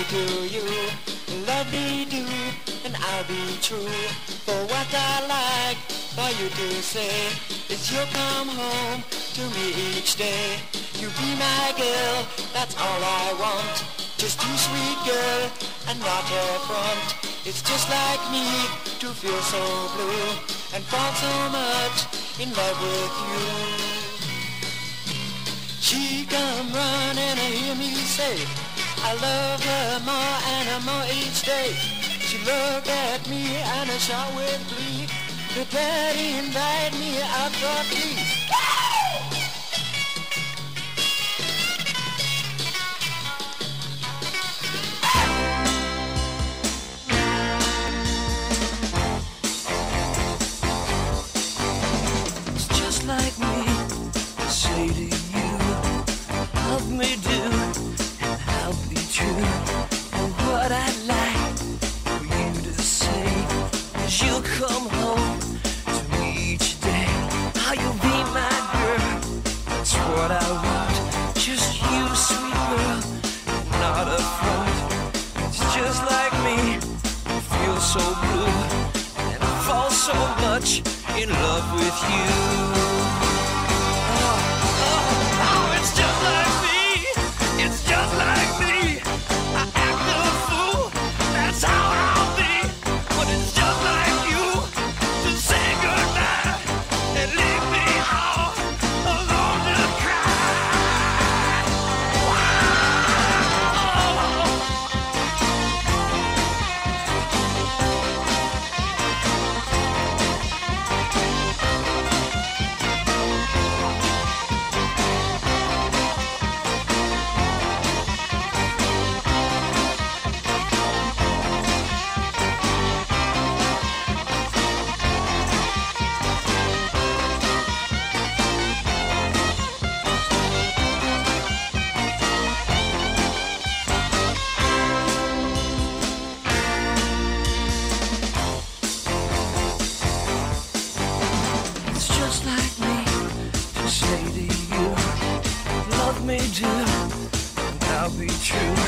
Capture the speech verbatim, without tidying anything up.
to you. Love me do, and I'll be true. For what I like for you to say is you'll come home to me each day. You be my girl, that's all I want. Just you, sweet girl, and not a front. It's just like me to feel so blue and fall so much in love with you. She come running and hear me say, I love her more and more each day. She looked at me and a shot with glee, prepared to invite me out for tea. It's just like me to say to you, love me do, and I'll be true. And what I'd like for you to say is you'll come home to me each day. How you'll be my girl, that's what I want. Just you, sweet girl, and not a front. It's just like me, I feel so blue, and I fall so much in love with you. Oh, oh, oh, it's just like me, it's just like me. I act a fool, that's how I'll be. But it's just like you to say goodbye and leave me all alone to cry. Wow. It's just like me to say to you, love me do, and I'll be true.